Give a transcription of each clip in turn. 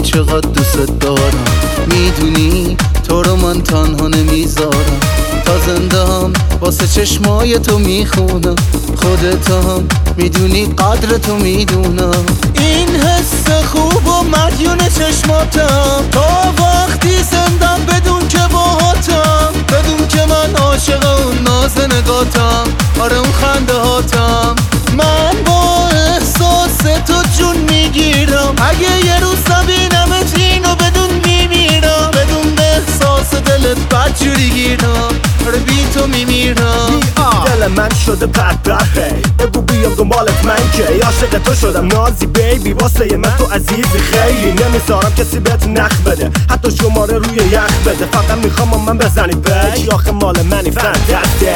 چقدر دوست دارم، میدونی تو رو من تنها نمیذارم. تا زندم واسه چشمای تو میخونم، خودت هم میدونی قدر تو میدونم. این حس خوب و مدیون چشماتم، تا وقتی زندم بدون که باهاتم، بدون که من عاشق اون ناز نگاتم، آره اون خنده هاتم. من با احساس تو جون میگیرم، اگه یه روز نبینمت اینو بدون میمیرم، بدون به احساس دلت بدجوری گیرم، آره بی تو میمیرم. دل من شده بدبخه، بگو بیام دنبالت من که عاشق تو شدم نازی بیبی، واسه من تو عزیزی خیلی، نمیذارم کسی بهت نخ بده، حتی شماره روی یخ بده، فقط میخوام من بزنی بیج، آخه مال منی فانتاستیک.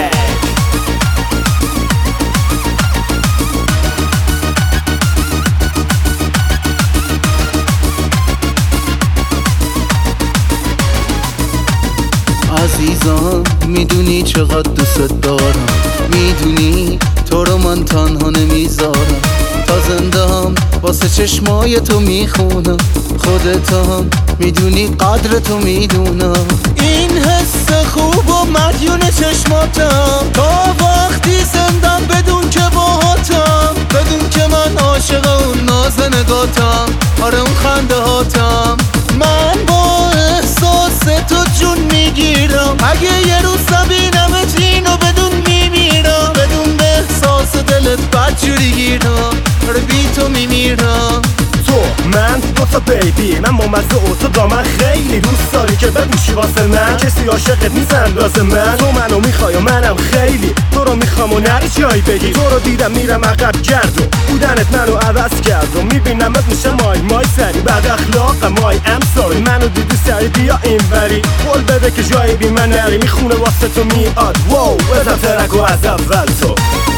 عزیزم میدونی چقدر دوست دارم، میدونی تو رو من تنها نمیذارم. تا زندم واسه چشمای تو میخونم، خودت هم میدونی قدر تو میدونم. این حس خوب و مدیون چشماتم، تا وقتی زندم بدون که باهاتم، بدون که من عاشق اون ناز نگاتم، آره اون خنده هاتم. من با احساس تو جون میگیرم، اگه یه روز نبینمت اینو بدون میمیرم، بدون به احساس دلت بدجوری گیرم، آره بی تو میمیرم. تو من دوتا بیبی، من ممزه و تو دامن خیلی دوست داری که بپوشی واسه من، کسی عاشقت نیست اندازه من، تو منو میخوای و منم خیلی تو رو میخوام و نری جایی بگی. تو رو دیدم میرم عقب کرد و بودنت منو عوض کرد و میبینمت میشه مای سری، بعد اخلاق مای ام ساری، منو دیدی سری بیا اینوری، قول بده که جایی بی من نری، میخونه واسه تو میاد واو بزن ترک و از اول تو.